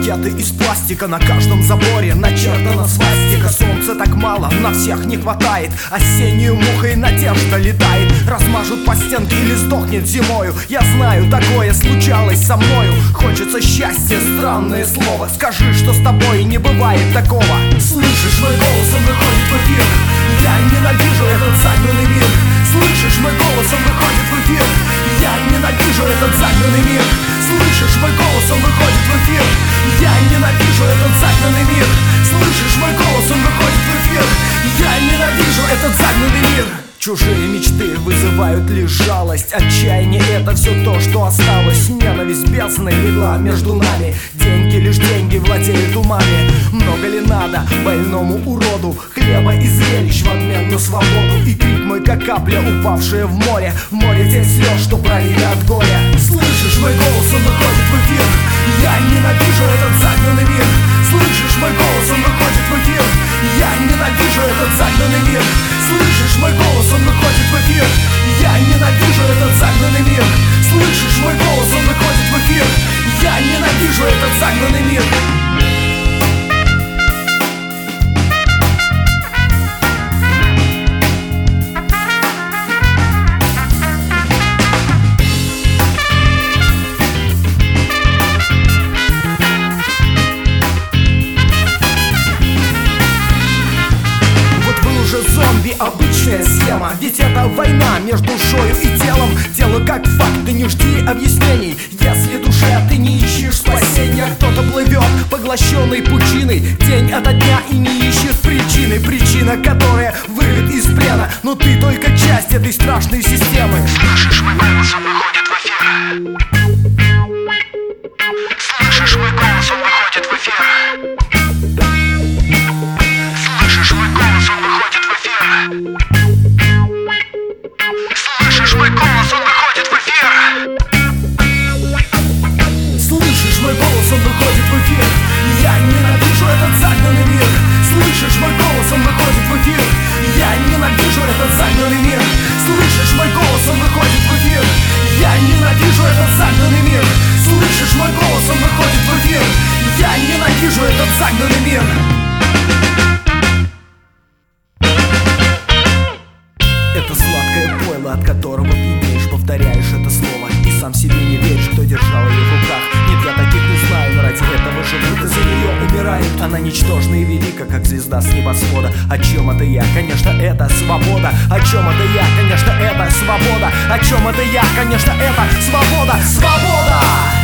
Пакеты из пластика, на каждом заборе начертана свастика. Солнца так мало, на всех не хватает. Осеннюю мухой надежда летает. Размажут по стенке или сдохнет зимою. Я знаю, такое случалось со мною. Хочется счастья, странное слово. Скажи, что с тобой не бывает такого. Слышишь, мой голос, он выходит в эфир. Я ненавижу этот загнанный мир. Слышишь, мой голос, он выходит в эфир. Я ненавижу этот загнанный мир. Слышишь, мой голос, он выходит в эфир. Я ненавижу этот загнанный мир. Слышишь, мой голос, он выходит в эфир. Я ненавижу этот загнанный мир. Чужие мечты вызывают лишь жалость. Отчаяние — это все то, что осталось. Ненависть бездной легла между нами. Деньги, лишь деньги владеют умами. Много ли надо больному уроду хлеба и зрелищ в обмен на свободу? И крик мой, как капля, упавшая в море. В море тень слез, что пролили от горя. Слышишь, мой голос, он выходит в эфир. Я ненавижу этот загнанный мир. Слышишь, мой голос, он выходит в эфир. Я ненавижу этот загнанный мир. Слышишь, мой голос, он выходит в эфир. Я ненавижу этот загнанный мир. Слышишь, мой голос, он выходит в эфир. Я ненавижу этот загнанный мир. Зомби — обычная схема. Ведь это война между душою и телом. Дело как факт, ты не жди объяснений. Если душе ты не ищешь спасения, кто-то плывет, поглощенный пучиной, день ото дня и не ищет причины. Причина, которая вырвет из плена. Но ты только часть этой страшной системы. Слышишь, мой голос, он выходит в эфир. Слышишь, мой голос, он выходит в эфир. Слышишь, мой голос, он выходит в эфир. Слышишь, мой голос, он выходит в эфир. Слышишь, мой голос, он выходит в эфир. Я ненавижу этот загнанный мир. Слышишь, мой голос, он выходит в эфир. Я ненавижу этот загнанный мир. Слышишь, мой голос, он выходит в эфир. Я ненавижу этот загнанный мир. Слышишь, мой голос, он выходит в эфир. Я ненавижу этот загнанный мир. Это сладкое пойло, от которого пьянеешь. Повторяешь это слово и сам себе не веришь, кто держал ее в руках. Нет, я таких не знаю, но ради этого живут и за нее умирают. Она ничтожна и велика, как звезда с небосвода. О чем это я? Конечно, это свобода. О чем это я? Конечно, это свобода. О чем это я? Конечно, это свобода. Свобода!